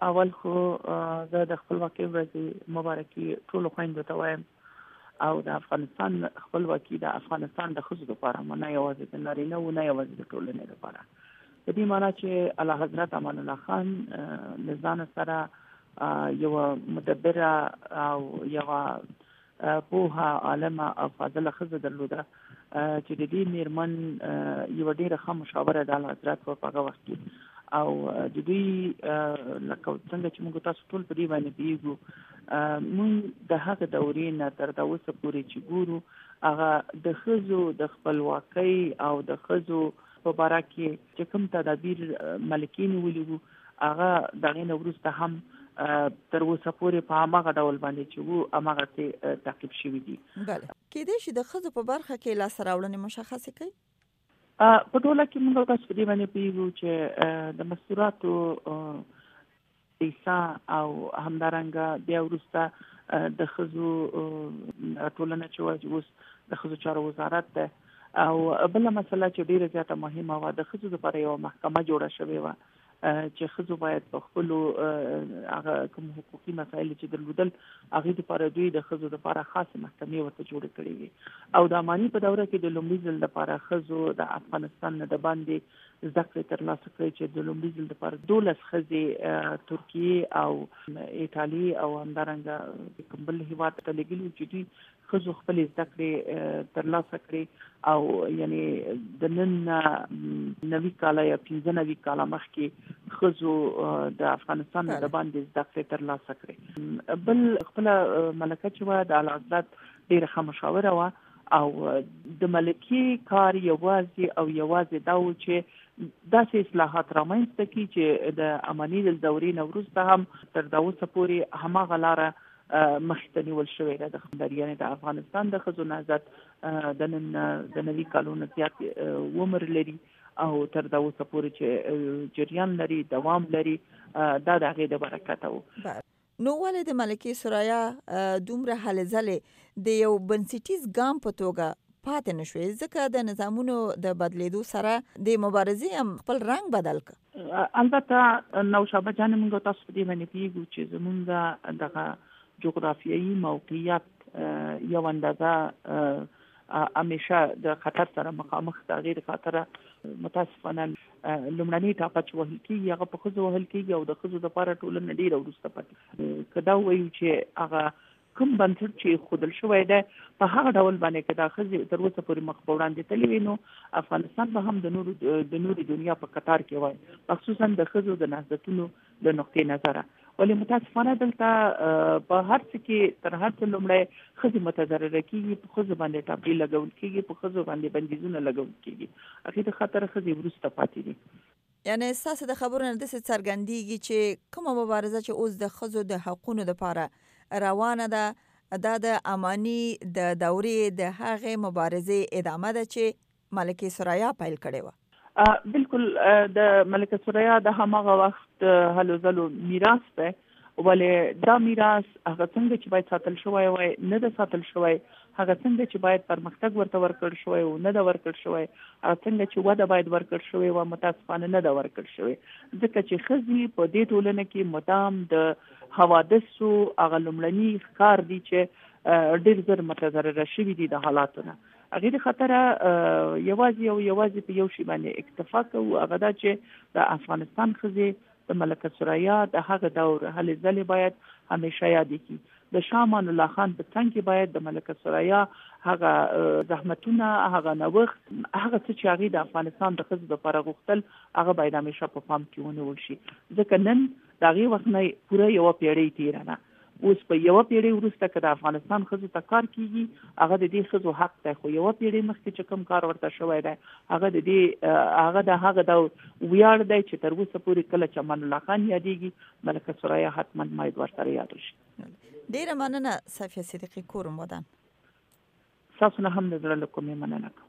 اول خو زه د خپلواکۍ ورځې مبارکي ټولو خویندو ته وایم او د افغانستان خپلواکي د افغانستان د ښځو لپاره نه یوازې د نارینه و نه یوازې د ټولنې لپاره. په دې معنی چې اعلی حضرت امان الله خان له ځان سره یو مدبره او یو پوهه عالمه او فاضله ښځه درلوده چې د دې میرمن یو ډېره ښه مشاوره د اعلی حضرت په هغه وخت کې او د دوی لکه څنګه چې موږ تاسو ټول په دې باندې پیږو موږ د هغه دورې نه تر دا اوسه پورې چې ګورو هغه د ښځو د خپلواکۍ او د ښځو په باره کې چې کوم تدابیر ملکې نیولي وو هغه د هغې نه وروسته هم تر اوسه پورې په هماغه ډول باندې چې وو هماغسې تعقیب شوي دي. بله کیدای شي د ښځو په برخه کې لاسته راوړنې مشخصې کوي؟ په ټوله کې موږ تاسو په دې باندې پیږو چې د مستوراتو ایسا او همدارنګه بیا وروسته د ښځو ټولنه چې وایي اوس د ښځو چارو وزارت ده او بله مسله چې ډیره زیاته مهمه وه د ښځو لپاره یوه محکمه جوړه شوې وه چې ښځو باید په خپلو هغه کوم حقوقي مسایل چې درلودل هغې دپاره دوی د ښځو دپاره خاصې محکمې ورته جوړې کړې وي او د اماني په دوره کې د لومړي ځل دپاره ښځو د افغانستان نه د باندې زده کړې ترلاسه کړې چې د لومړي ځل دپاره 12 ښځې ترکیې او ایټالي او همدارنګه کوم بل هېواد ته لېږلي چې دوی ښځو خپلې زده کړې ترلاسه کړې او یعنی د نن 90 کاله یا 95 کاله مخکې ښځو د افغانستان نه د باندې زده کړې ترلاسه کړې. بل خپله ملکه چې وه د اعلی حضرت ډېره ښه مشاوره وه او د ملکې کار یوازې دا و چې داسې اصلاحات رامنځته کړي چې د اماني دورې نه وروسته هم تر دا اوسه پورې هماغه لاره مخې ته نیول شوې ده. یعنې د افغانستان د ښځو نهضت د نن د 90 کالونو زیات عمر لري او تر دا اوسه پورې چې جریان لري دوام لري دا د هغې د برکته و. نو ولې د ملکې ثریا دومره هلې ځلې د یو بنسټیز ګام په توګه پاتې نه شوې؟ ځکه د نظامونو د بدلیدو سره د مبارزې هم خپل رنګ بدل کړ. البته نوشابه جان موږ تاسو په دې باندې پیږو چې زموږ دغه جغرافیایي موقعیت یو اندازه همیشه د خطر سره مخامخ د هغې د خاطره متاسفانه لومړنۍ ټاپه چې وهل کېږي هغه په ښځو وهل کېږي او د ښځو دپاره ټولنه ډېره وروسته پاتې. که دا ووایو چې هغه کوم بنسټ چې ښودل شوی دی په هغه ډول باندې که دا ښځې تر اوسه پورې مخ په وړاندې تللې وي نو افغانستان به هم د نورې دنیا په قطار کې وای خصوصا د ښځو د نهضتونو له نقطې نظره. ولې متاسفانه دلته په هر څه کې تر هر څه لومړی ښځې متضرره کېږي، په ښځو باندې ټاپې لګول کېږي، په ښځو باندې بندیزونه لګول کېږي. هغې د خطر ښځې وروسته پاتې دي. یعنی ستاسو د خبرو نه داسې څرګندېږي چې کومه مبارزه چې اوس د ښځو د حقونو دپاره روانه ده دا د اماني د دورې د هغې مبارزې ادامه ده چې ملکې ثریا پیل کړې وه. بالکل د ملکه ثریا د هماغه وخت هلو ځلو میراث دی، ولې دا میراث هغه څنګه چې باید ساتل شوی وای نه ده ساتل شوی، هغه څنګه چې باید پرمختګ ورته ورکړ شوی او نه ده ورکړ شوی، هغه څنګه چې وده باید ورکړ شوی و متاسفانه نه ده ورکړ شوی. ځکه چې ښځې په دې ټولنه کې مدام د حوادثو هغه لومړني ښکار دي چې ډېر زر متضرره شوي دي د حالاتو نه. هغې د خطره یوازې په یو شي باندې اکتفا کوو، هغه دا چې د افغانستان ښځې د ملکه ثریا د هغه دور هلې ځلې باید همیشه یادې کړي. د شاه امان الله خان په څنګ کې باید د ملکه ثریا هغه زحمتونه، هغه نوښت، هغه څه چې هغې د افغانستان د ښځو لپاره غوښتل هغه باید همیشه په پام کې ونیول شي. ځکه نن د هغې وخت نه پوره یوه پیړۍ تېره نه، اوس په یوه پیړۍ وروسته که د افغانستان ښځو ته کار کېږي هغه د دې ښځو حق دی، خو یوه پیړۍ مخکې چې کوم کار ورته شوی دی هغه د هغه د ویاړ دی چې تر اوسه پورې کله چې امان الله خان یادېږي ملکه ثریا حتما باید ورسره یاد شي. ډېره مننه صفیه صدیقي کورم ودان. ستاسو نه هم د زړه له کومې مننه کوم.